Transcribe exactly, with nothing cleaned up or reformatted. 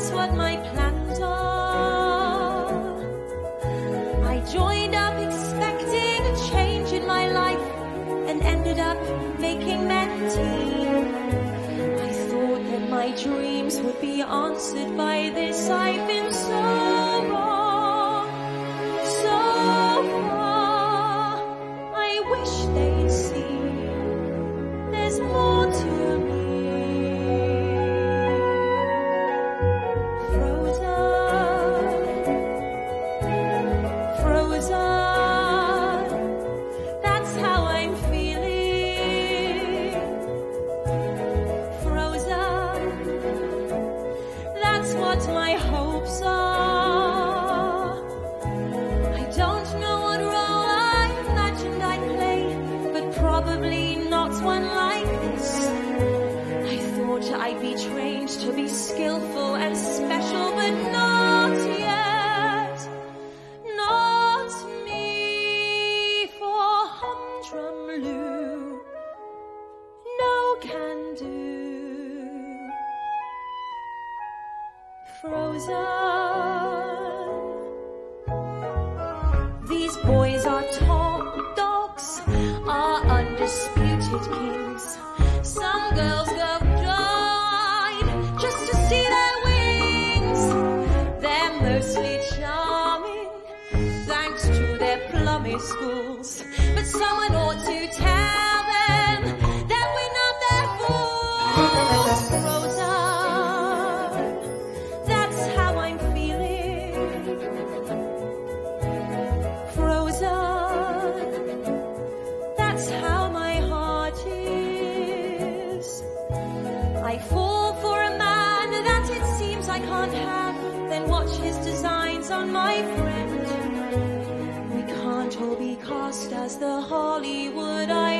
that's what my plans are. I joined up expecting a change in my life and ended up making Mentee. I thought that my dreams would be answered by this. I've been so wrong, so far. I wish they'd see there's more to me. Frozen, frozen, that's how I'm feeling. Frozen, that's what my hopes are. I don't know what role I imagined I'd play, but probably not one like this. I thought I'd be trained to be skillful and special, but not yet. Not me for humdrum Lou. No can do. Frozen. These boys are top dogs, are undisputed kings. Some girls go blind just to see their wings. They're mostly charming, thanks to their plummy schools. But someone ought to tell them that we're not their fools. Frozen, that's how I'm feeling. Frozen, that's how my heart is. I fall for a man that it seems I can't have, then watch his designs on my friend. We can't all be cast as the Hollywood